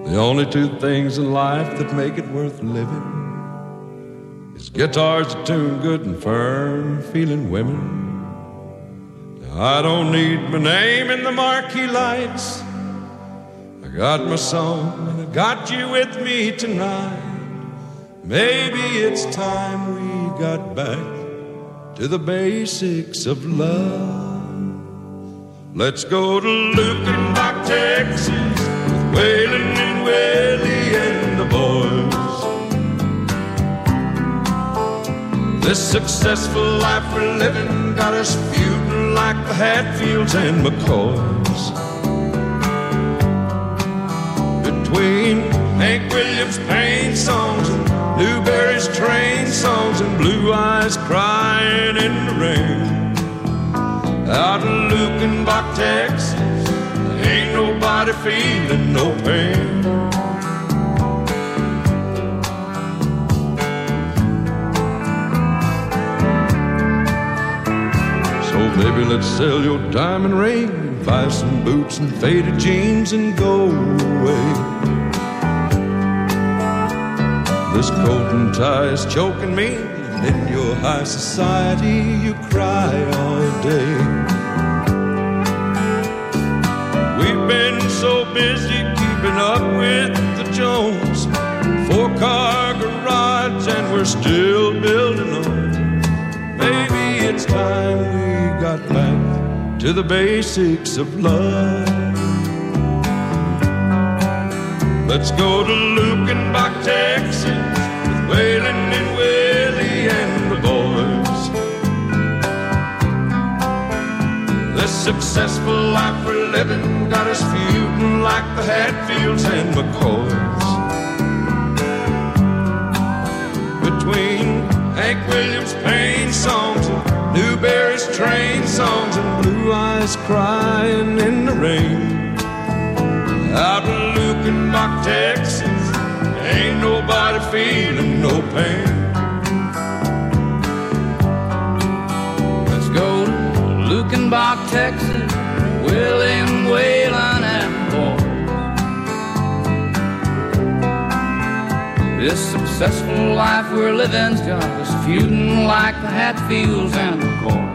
The only two things in life that make it worth living is guitars that tune good and firm feeling women. Now, I don't need my name in the marquee lights. I got my song and I got you with me tonight. Maybe it's time we got back to the basics of love. Let's go to Lukenbach, Texas, with Waylon and Willie and the boys. This successful life we're living got us feuding like the Hatfields and McCoys. Between Hank Williams' pain songs and Newberry's train songs and Blue Eyes crying in the rain, out in Lukenbach, Texas, ain't nobody feeling no pain. So baby, let's sell your diamond ring and buy some boots and faded jeans and go away. This coat and tie is choking me, and in your high society you cry all day. We've been so busy keeping up with the Jones, 4-car garage and we're still building on. Maybe it's time we got back to the basics of love. Let's go to Lukenbach, Texas, with Waylon and Willie and the boys. This successful life we're living got us feuding like the Hatfields and McCoys. Between Hank Williams' pain songs and Newberry's train songs and Blue Eyes crying in the rain, out in Lukenbach, Texas, ain't nobody feeling no pain. Let's go to Lukenbach, Texas, William, Waylon, and boys. This successful life we're living's got us feuding like the Hatfields and the McCoys.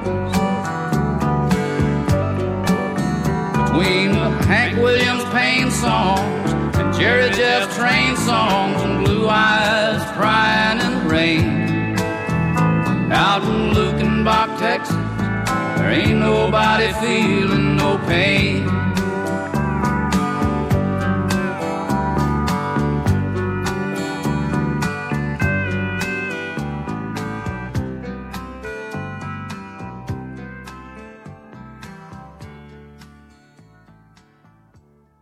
Between the Hank Williams pain songs and Jerry Jeff train songs and Blue Eyes crying in the rain, out in Lukenbach, Texas, there ain't nobody feeling no pain.